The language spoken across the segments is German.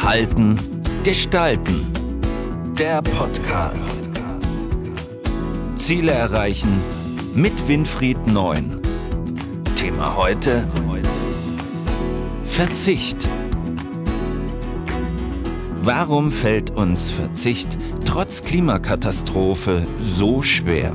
Halten, Gestalten. Der Podcast. Ziele erreichen mit Winfried Neun. Thema heute: Verzicht. Warum fällt uns Verzicht trotz Klimakatastrophe so schwer?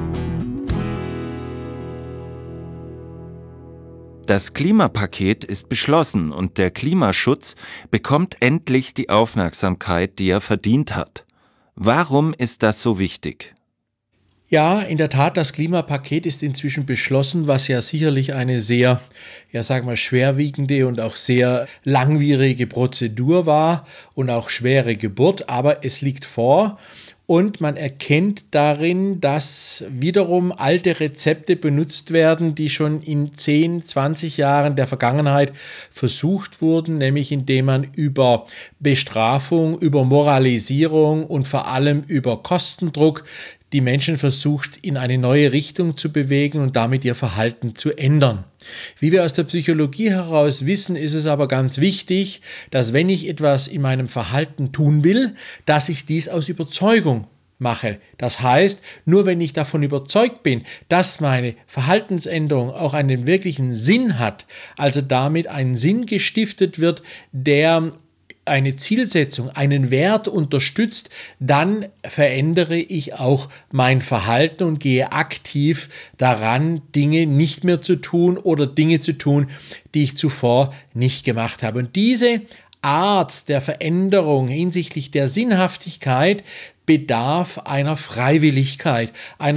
Das Klimapaket ist beschlossen und der Klimaschutz bekommt endlich die Aufmerksamkeit, die er verdient hat. Warum ist das so wichtig? Ja, in der Tat, das Klimapaket ist inzwischen beschlossen, was ja sicherlich eine sehr, schwerwiegende und auch sehr langwierige Prozedur war und auch schwere Geburt, aber es liegt vor. Und man erkennt darin, dass wiederum alte Rezepte benutzt werden, die schon in 10, 20 Jahren der Vergangenheit versucht wurden, nämlich indem man über Bestrafung, über Moralisierung und vor allem über Kostendruck die Menschen versucht, in eine neue Richtung zu bewegen und damit ihr Verhalten zu ändern. Wie wir aus der Psychologie heraus wissen, ist es aber ganz wichtig, dass wenn ich etwas in meinem Verhalten tun will, dass ich dies aus Überzeugung mache. Das heißt, nur wenn ich davon überzeugt bin, dass meine Verhaltensänderung auch einen wirklichen Sinn hat, also damit ein Sinn gestiftet wird, der eine Zielsetzung, einen Wert unterstützt, dann verändere ich auch mein Verhalten und gehe aktiv daran, Dinge nicht mehr zu tun oder Dinge zu tun, die ich zuvor nicht gemacht habe. Und diese Art der Veränderung hinsichtlich der Sinnhaftigkeit bedarf einer Freiwilligkeit,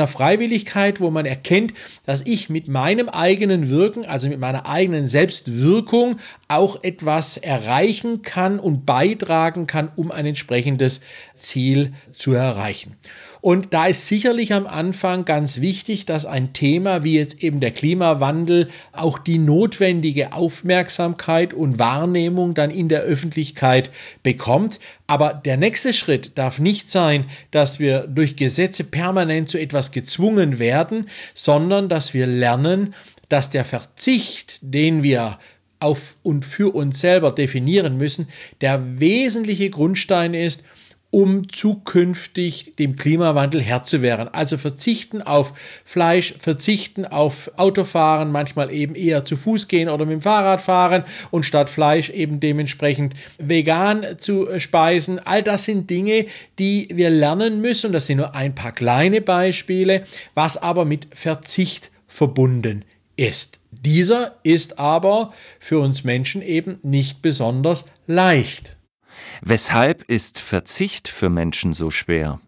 wo man erkennt, dass ich mit meinem eigenen Wirken, also mit meiner eigenen Selbstwirkung, auch etwas erreichen kann und beitragen kann, um ein entsprechendes Ziel zu erreichen. Und da ist sicherlich am Anfang ganz wichtig, dass ein Thema wie jetzt eben der Klimawandel auch die notwendige Aufmerksamkeit und Wahrnehmung dann in der Öffentlichkeit bekommt. Aber der nächste Schritt darf nicht sein, dass wir durch Gesetze permanent zu etwas gezwungen werden, sondern dass wir lernen, dass der Verzicht, den wir auf und für uns selber definieren müssen, der wesentliche Grundstein ist, um zukünftig dem Klimawandel Herr zu werden. Also verzichten auf Fleisch, verzichten auf Autofahren, manchmal eben eher zu Fuß gehen oder mit dem Fahrrad fahren und statt Fleisch eben dementsprechend vegan zu speisen. All das sind Dinge, die wir lernen müssen. Das sind nur ein paar kleine Beispiele, was aber mit Verzicht verbunden ist. Dieser ist aber für uns Menschen eben nicht besonders leicht. Weshalb ist Verzicht für Menschen so schwer?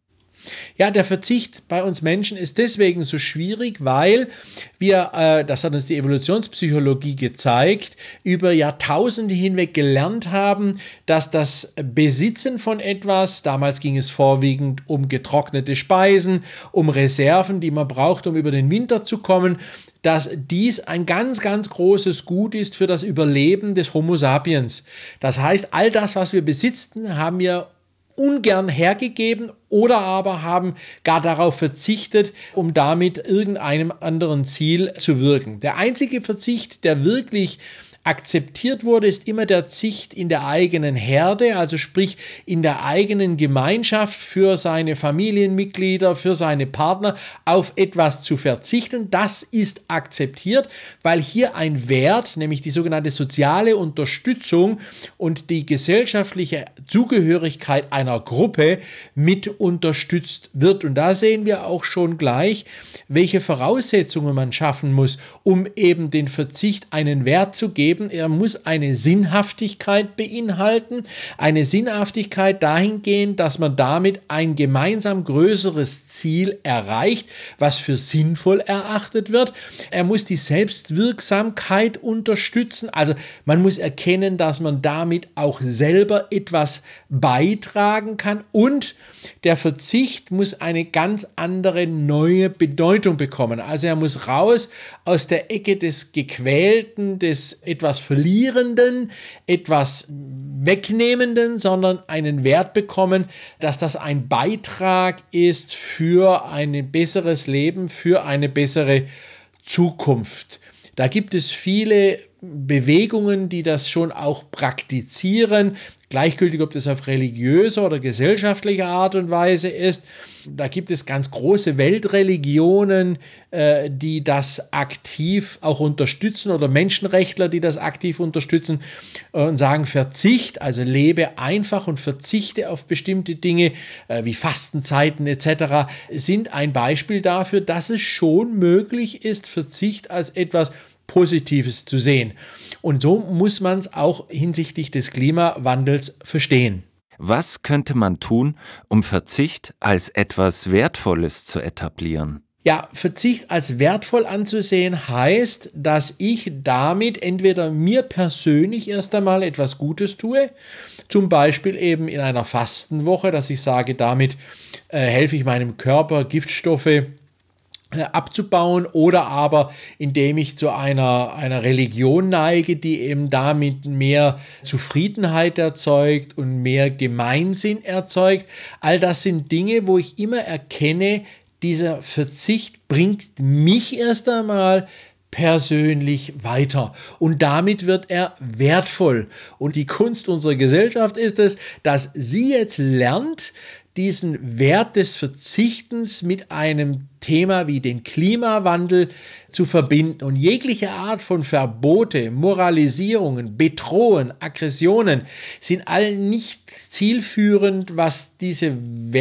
Ja, der Verzicht bei uns Menschen ist deswegen so schwierig, weil wir, das hat uns die Evolutionspsychologie gezeigt, über Jahrtausende hinweg gelernt haben, dass das Besitzen von etwas, damals ging es vorwiegend um getrocknete Speisen, um Reserven, die man braucht, um über den Winter zu kommen, dass dies ein ganz, ganz großes Gut ist für das Überleben des Homo sapiens. Das heißt, all das, was wir besitzen, haben wir ungern hergegeben oder aber haben gar darauf verzichtet, um damit irgendeinem anderen Ziel zu wirken. Der einzige Verzicht, der wirklich akzeptiert wurde, ist immer der Verzicht in der eigenen Herde, also sprich in der eigenen Gemeinschaft für seine Familienmitglieder, für seine Partner auf etwas zu verzichten. Das ist akzeptiert, weil hier ein Wert, nämlich die sogenannte soziale Unterstützung und die gesellschaftliche Zugehörigkeit einer Gruppe mit unterstützt wird. Und da sehen wir auch schon gleich, welche Voraussetzungen man schaffen muss, um eben den Verzicht einen Wert zu geben. Er muss eine Sinnhaftigkeit beinhalten, eine Sinnhaftigkeit dahingehend, dass man damit ein gemeinsam größeres Ziel erreicht, was für sinnvoll erachtet wird. Er muss die Selbstwirksamkeit unterstützen, also man muss erkennen, dass man damit auch selber etwas beitragen kann und der Verzicht muss eine ganz andere neue Bedeutung bekommen. Also er muss raus aus der Ecke des Gequälten, des etwas Verlierenden, etwas Wegnehmenden, sondern einen Wert bekommen, dass das ein Beitrag ist für ein besseres Leben, für eine bessere Zukunft. Da gibt es viele Bewegungen, die das schon auch praktizieren, gleichgültig, ob das auf religiöser oder gesellschaftlicher Art und Weise ist. Da gibt es ganz große Weltreligionen, die das aktiv auch unterstützen oder Menschenrechtler, die das aktiv unterstützen und sagen, Verzicht, also lebe einfach und verzichte auf bestimmte Dinge wie Fastenzeiten etc., sind ein Beispiel dafür, dass es schon möglich ist, Verzicht als etwas Positives zu sehen. Und so muss man es auch hinsichtlich des Klimawandels verstehen. Was könnte man tun, um Verzicht als etwas Wertvolles zu etablieren? Ja, Verzicht als wertvoll anzusehen heißt, dass ich damit entweder mir persönlich erst einmal etwas Gutes tue, zum Beispiel eben in einer Fastenwoche, dass ich sage, damit helfe ich meinem Körper, Giftstoffe abzubauen, oder aber indem ich zu einer Religion neige, die eben damit mehr Zufriedenheit erzeugt und mehr Gemeinsinn erzeugt. All das sind Dinge, wo ich immer erkenne, dieser Verzicht bringt mich erst einmal persönlich weiter und damit wird er wertvoll. Und die Kunst unserer Gesellschaft ist es, dass sie jetzt lernt, diesen Wert des Verzichtens mit einem Thema wie den Klimawandel zu verbinden und jegliche Art von Verbote, Moralisierungen, Bedrohungen, Aggressionen sind all nicht zielführend, was diese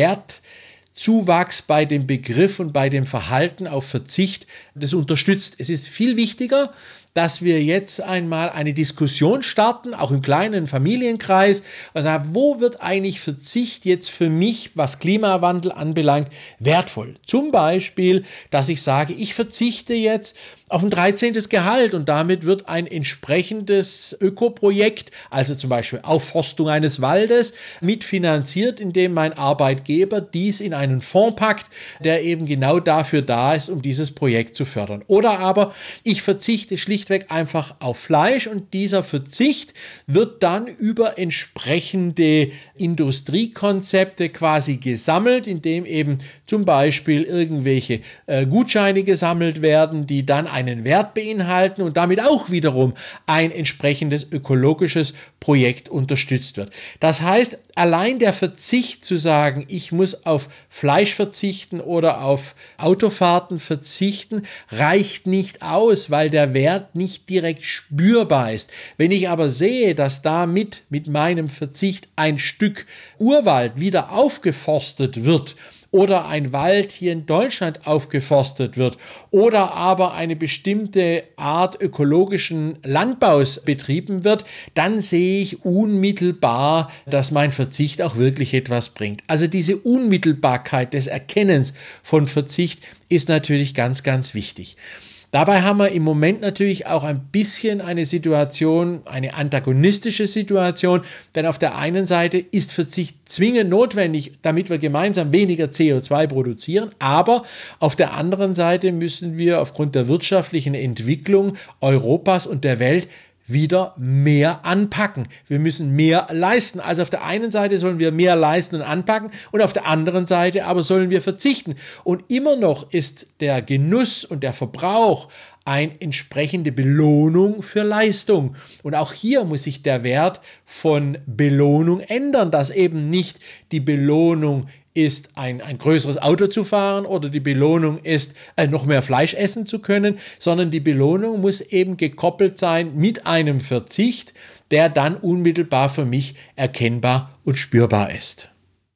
Wertzuwachs bei dem Begriff und bei dem Verhalten auf Verzicht das unterstützt. Es ist viel wichtiger, dass wir jetzt einmal eine Diskussion starten, auch im kleinen Familienkreis, also wo wird eigentlich Verzicht jetzt für mich, was Klimawandel anbelangt, wertvoll? Zum Beispiel, dass ich sage, ich verzichte jetzt auf ein 13. Gehalt und damit wird ein entsprechendes Ökoprojekt, also zum Beispiel Aufforstung eines Waldes, mitfinanziert, indem mein Arbeitgeber dies in einen Fonds packt, der eben genau dafür da ist, um dieses Projekt zu fördern. Oder aber ich verzichte schlichtweg einfach auf Fleisch und dieser Verzicht wird dann über entsprechende Industriekonzepte quasi gesammelt, indem eben zum Beispiel irgendwelche Gutscheine gesammelt werden, die dann einen Wert beinhalten und damit auch wiederum ein entsprechendes ökologisches Projekt unterstützt wird. Das heißt, allein der Verzicht zu sagen, ich muss auf Fleisch verzichten oder auf Autofahrten verzichten, reicht nicht aus, weil der Wert nicht direkt spürbar ist. Wenn ich aber sehe, dass damit mit meinem Verzicht ein Stück Urwald wieder aufgeforstet wird, oder ein Wald hier in Deutschland aufgeforstet wird oder aber eine bestimmte Art ökologischen Landbaus betrieben wird, dann sehe ich unmittelbar, dass mein Verzicht auch wirklich etwas bringt. Also diese Unmittelbarkeit des Erkennens von Verzicht ist natürlich ganz, ganz wichtig. Dabei haben wir im Moment natürlich auch ein bisschen eine Situation, eine antagonistische Situation, denn auf der einen Seite ist Verzicht zwingend notwendig, damit wir gemeinsam weniger CO2 produzieren, aber auf der anderen Seite müssen wir aufgrund der wirtschaftlichen Entwicklung Europas und der Welt wieder mehr anpacken. Wir müssen mehr leisten. Also auf der einen Seite sollen wir mehr leisten und anpacken und auf der anderen Seite aber sollen wir verzichten. Und immer noch ist der Genuss und der Verbrauch eine entsprechende Belohnung für Leistung. Und auch hier muss sich der Wert von Belohnung ändern, dass eben nicht die Belohnung ist, ein größeres Auto zu fahren oder die Belohnung ist, noch mehr Fleisch essen zu können, sondern die Belohnung muss eben gekoppelt sein mit einem Verzicht, der dann unmittelbar für mich erkennbar und spürbar ist.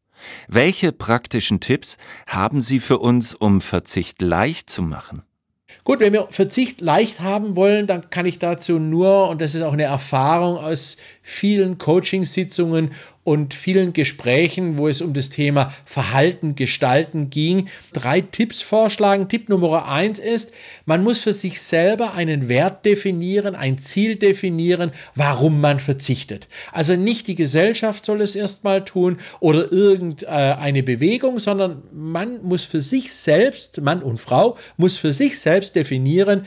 Welche praktischen Tipps haben Sie für uns, um Verzicht leicht zu machen? Gut, wenn wir Verzicht leicht haben wollen, dann kann ich dazu nur, und das ist auch eine Erfahrung aus vielen Coachingsitzungen und vielen Gesprächen, wo es um das Thema Verhalten gestalten ging, 3 Tipps vorschlagen. Tipp Nummer 1 ist, man muss für sich selber einen Wert definieren, ein Ziel definieren, warum man verzichtet. Also nicht die Gesellschaft soll es erstmal tun oder irgendeine Bewegung, sondern man muss für sich selbst, Mann und Frau, muss für sich selbst definieren,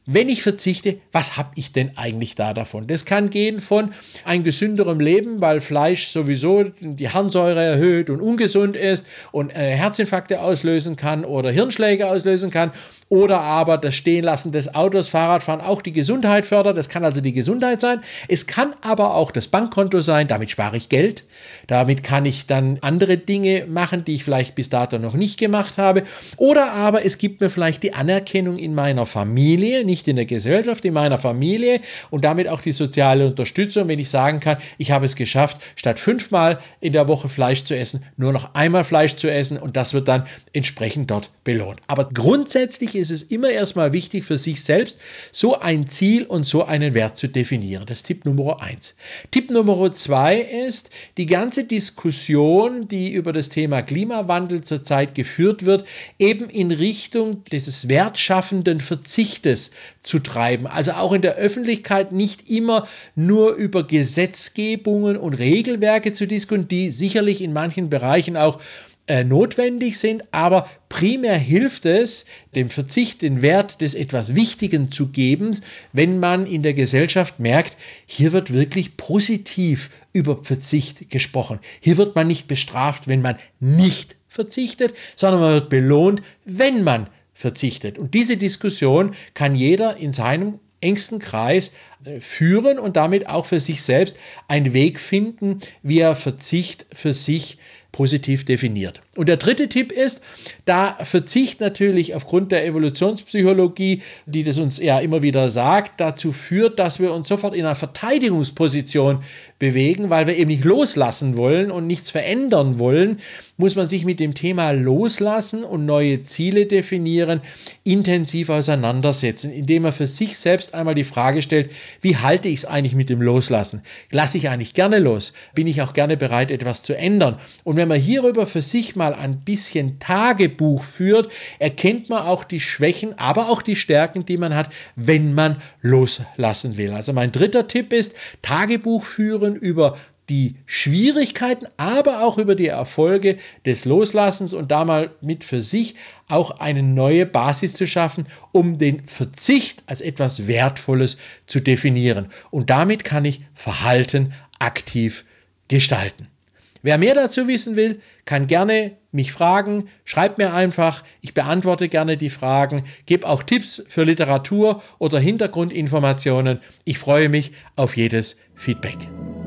wenn ich verzichte, was habe ich denn eigentlich da davon? Das kann gehen von ein gesünderem Leben, weil Fleisch sowieso die Harnsäure erhöht und ungesund ist und Herzinfarkte auslösen kann oder Hirnschläge auslösen kann, oder aber das Stehenlassen des Autos, Fahrradfahren auch die Gesundheit fördert. Das kann also die Gesundheit sein. Es kann aber auch das Bankkonto sein, damit spare ich Geld. Damit kann ich dann andere Dinge machen, die ich vielleicht bis dato noch nicht gemacht habe. Oder aber es gibt mir vielleicht die Anerkennung in meiner Familie, nicht in der Gesellschaft, in meiner Familie und damit auch die soziale Unterstützung, wenn ich sagen kann, ich habe es geschafft, statt 5-mal in der Woche Fleisch zu essen, nur noch einmal Fleisch zu essen, und das wird dann entsprechend dort belohnt. Aber grundsätzlich ist es immer erstmal wichtig für sich selbst, so ein Ziel und so einen Wert zu definieren. Das ist Tipp Nummer 1. Tipp Nummer 2 ist, die ganze Diskussion, die über das Thema Klimawandel zurzeit geführt wird, eben in Richtung dieses wertschaffenden Verzichtes zu treiben. Also auch in der Öffentlichkeit nicht immer nur über Gesetzgebungen und Regelwerke zu diskutieren, die sicherlich in manchen Bereichen auch notwendig sind, aber primär hilft es, dem Verzicht den Wert des etwas Wichtigen zu geben, wenn man in der Gesellschaft merkt, hier wird wirklich positiv über Verzicht gesprochen. Hier wird man nicht bestraft, wenn man nicht verzichtet, sondern man wird belohnt, wenn man verzichtet. Und diese Diskussion kann jeder in seinem engsten Kreis führen und damit auch für sich selbst einen Weg finden, wie er Verzicht für sich positiv definiert. Und der dritte Tipp ist, da Verzicht natürlich aufgrund der Evolutionspsychologie, die das uns ja immer wieder sagt, dazu führt, dass wir uns sofort in einer Verteidigungsposition bewegen, weil wir eben nicht loslassen wollen und nichts verändern wollen, muss man sich mit dem Thema Loslassen und neue Ziele definieren, intensiv auseinandersetzen, indem man für sich selbst einmal die Frage stellt, wie halte ich es eigentlich mit dem Loslassen? Lasse ich eigentlich gerne los? Bin ich auch gerne bereit, etwas zu ändern? Und wenn man hierüber für sich mal ein bisschen Tagebuch führt, erkennt man auch die Schwächen, aber auch die Stärken, die man hat, wenn man loslassen will. Also mein dritter Tipp ist, Tagebuch führen über die Schwierigkeiten, aber auch über die Erfolge des Loslassens und da mal mit für sich auch eine neue Basis zu schaffen, um den Verzicht als etwas Wertvolles zu definieren. Und damit kann ich Verhalten aktiv gestalten. Wer mehr dazu wissen will, kann gerne mich fragen, schreibt mir einfach, ich beantworte gerne die Fragen, gebe auch Tipps für Literatur oder Hintergrundinformationen. Ich freue mich auf jedes Feedback.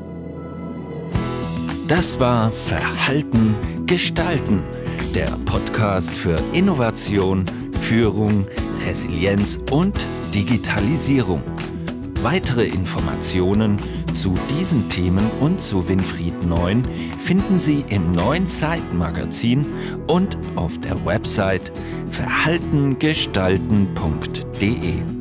Das war Verhalten gestalten, der Podcast für Innovation, Führung, Resilienz und Digitalisierung. Weitere Informationen zu diesen Themen und zu Winfried Neun finden Sie im neuen Zeitmagazin und auf der Website verhaltengestalten.de.